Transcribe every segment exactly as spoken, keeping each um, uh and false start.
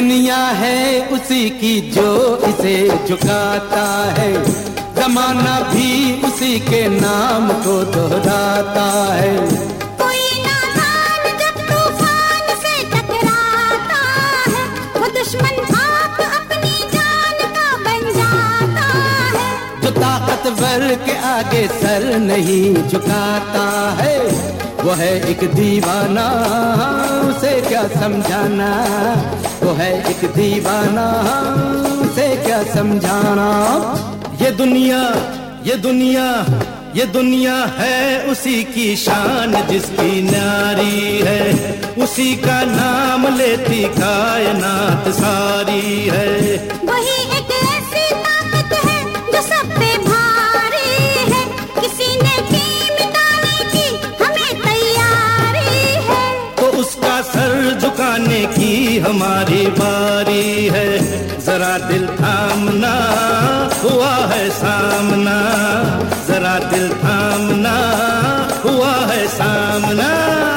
दुनिया है उसी की जो इसे झुकाता है, जमाना भी उसी के नाम को दोहराता है। कोई नादान जब तूफान से टकराता है, वो दुश्मन आप अपनी जान का बन जाता है। जो ताकतवर के आगे सर नहीं झुकाता है, वो है एक दीवाना, उसे क्या समझाना। वो है एक दीवाना, उसे क्या समझाना। ये दुनिया ये दुनिया ये दुनिया है उसी की शान जिसकी न्यारी है, उसी का नाम लेती कायनात सारी है। वही एक ऐसी ताकत है जो सब पे भारी है, किसी ने भी मिटाने की हमें तैयारी है। तो उसका सर झुकाने की हमारी बारी है, जरा दिल थामना, हुआ है सामना। जरा दिल थामना, हुआ है सामना।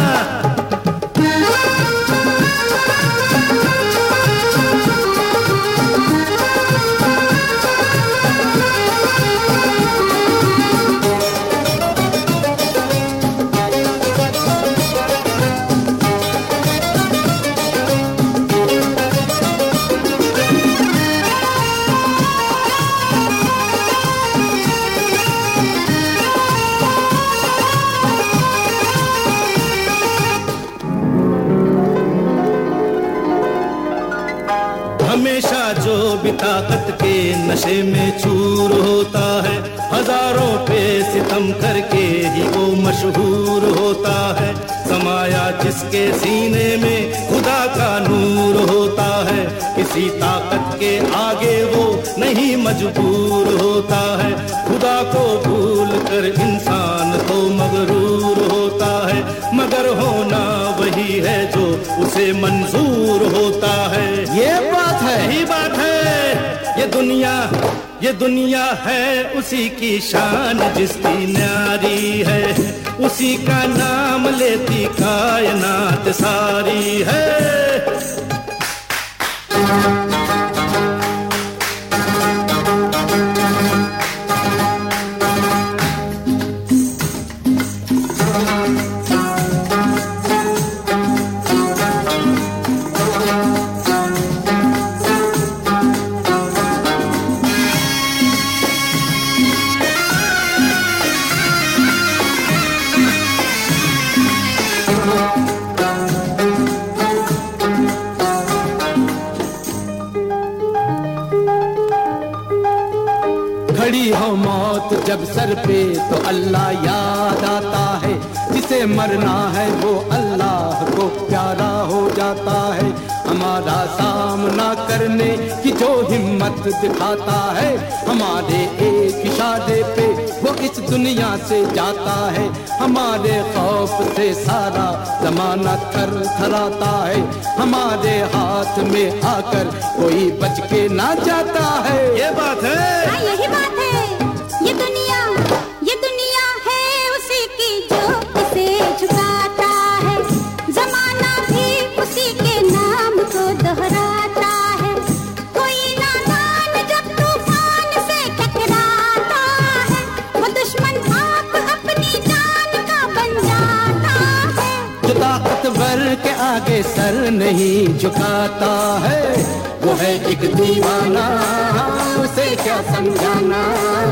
हमेशा जो भी ताकत के नशे में चूर होता है, हजारों पे सितम करके ही वो मशहूर होता है। समाया जिसके सीने में खुदा का नूर होता है, किसी ताकत के आगे वो नहीं मजबूर होता है। खुदा को भूल कर इंसान तो मगरूर होता है, मगर होना वही है जो उसे मंजूर होता है। ये बात है, यही बात है। ये दुनिया ये दुनिया है उसी की शान जिसकी न्यारी है, उसी का नाम लेती कायनात सारी है। खड़ी हो मौत जब सर पे तो अल्लाह याद आता है, जिसे मरना है वो अल्लाह को प्यारा हो जाता है। हमारा सामना करने की जो हिम्मत दिखाता है, हमारे एक इशारे पे वो इस दुनिया से जाता है। हमारे खौफ से सारा जमाना थर थराता है, हमारे हाथ में आकर कोई बच के ना जाता है। ये बात है, हाँ, यही बात है। ये दुनिया ये दुनिया है उसी की जो इसे झुकाता है, जमाना भी उसी के नाम को दोहराता है। कोई नादान जब तूफान से टकराता है, वो दुश्मन आप अपनी जान का बन जाता है। जो ताकतवर के आगे सर नहीं झुकाता है, वो है एक दीवाना, उसे क्या समझाना।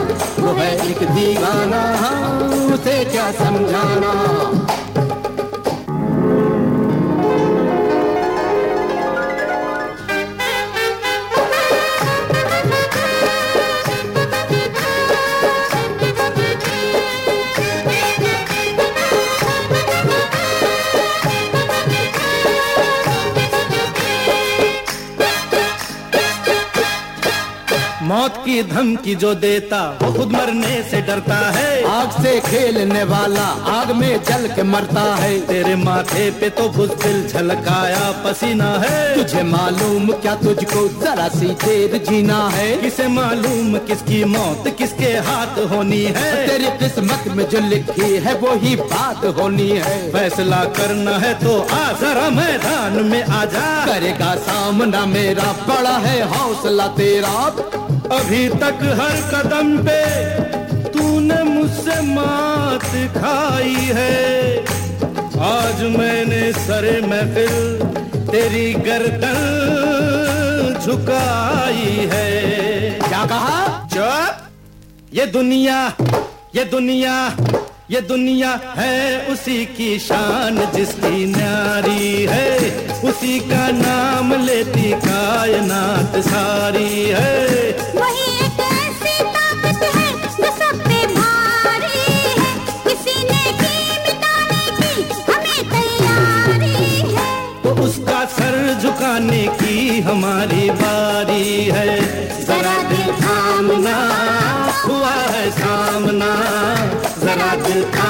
वो है एक दीवाना, उसे क्या समझाना। मौत मौत की धमकी जो देता वो खुद मरने से डरता है। आग से खेलने वाला आग में जल के मरता है। तेरे माथे पे तो बुज़दिल झलकाया पसीना है। तुझे मालूम क्या तुझको जरा सी देर जीना है। किसे मालूम किसकी मौत किसके हाथ होनी है। तेरी किस्मत में जो लिखी है वो ही बात होनी है। फैसला करना है तो आ जरा मैदान में आजा। करेगा सामना मेरा, बड़ा है हौसला तेरा। अभी तक हर कदम पे तूने मुझसे मात खाई है। आज मैंने सरे महफिल तेरी गर्दन झुकाई है। क्या कहा? चुप! ये दुनिया ये दुनिया ये दुनिया है उसी की शान जिसकी न्यारी है। उसी का नाम लेती कायनात सारी है। वही एक ऐसी ताकत है जो सब पे भारी है। किसी ने की मिटाने की हमें तैयारी है। तो उसका सर झुकाने की हमारी बारी है। जरा दिल थामना, हुआ है सामना, जरा दिल थामना।